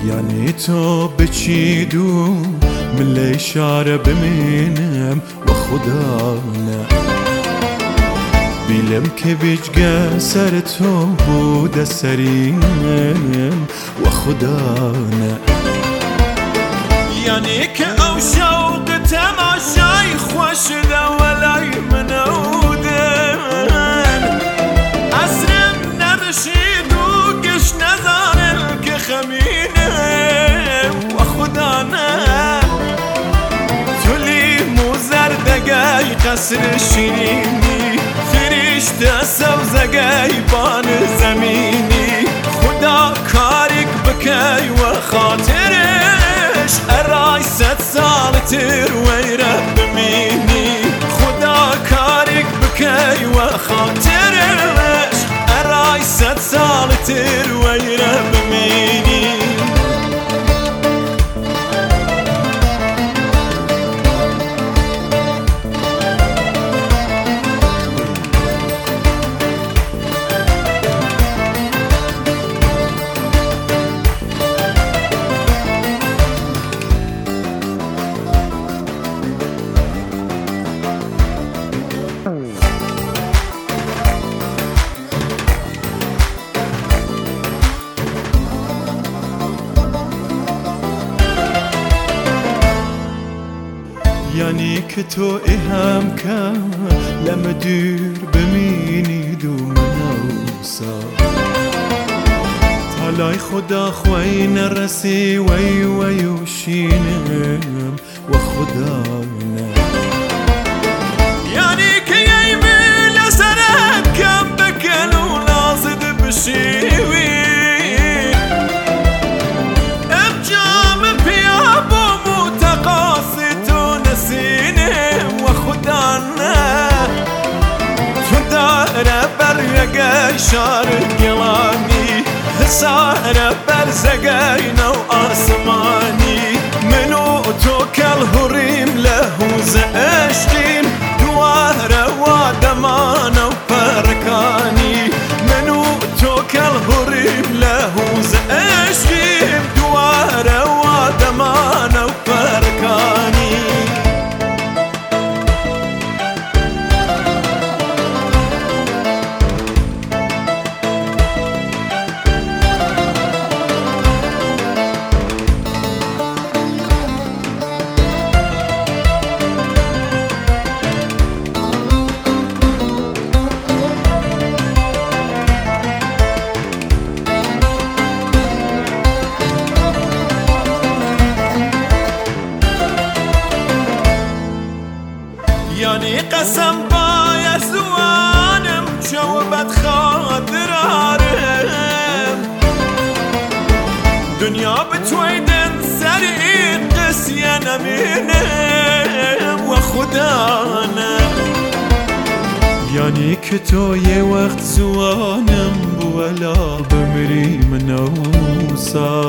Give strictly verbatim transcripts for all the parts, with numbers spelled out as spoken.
يعني تو بچیدون من الاشاره بمینم و خدانه بیلم که بیجگه سر تو بوده سرینم و خدانه يعني که او شوق تماشای خوش ده ولای منودن اسرم نبشید و گش نزارل که خمینه و خدانه تولی موزردگای قصر شیرینی فرشته سوزگای بان زمینی خدا کاریک بکی و خاطرش ارای ست سال تر ویره بمینی خدا کاریک بکی و خاطرش ارای ست سال تر ویره بمینی يعني که تو هم کن لما دور بمینید و منوسا تالای خدا خوی نرسی وی ویوشینم و خدا نه يعني که یه میل سرک کم بکن و لازد بشیوی امجام پیابو متقاصد بريقاي شار قلامي سارة برزقاينا وآسماني منو توكل هريم له زأشقين دواره ودمانا وبركاني منو توكل هريم له زأشقين دواره ودمانا وبركاني يعني قسم بايا زوانم شوبت خاطر عارم دنيا بتويدن سريق قسيا نمينم وخدانا يعني که تو یه وقت زوانم بولا بمری منوسا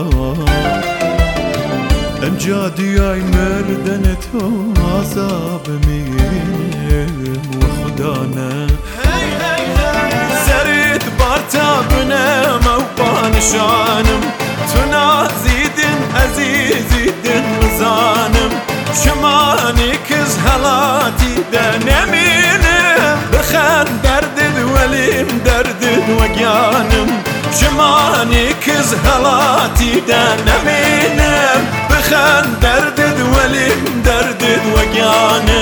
امجادی ای مردن تو عذاب مینم و خدا نه سرید بارتا بنم و بانشانم تو نازیدن عزیزیدن مزانم شمانی کز حالاتی ده نمینم بخند دردد ولیم دردد وگیانم شمانی کز حالاتی ده نمینم بخند دردد ولیم دردد وگیانم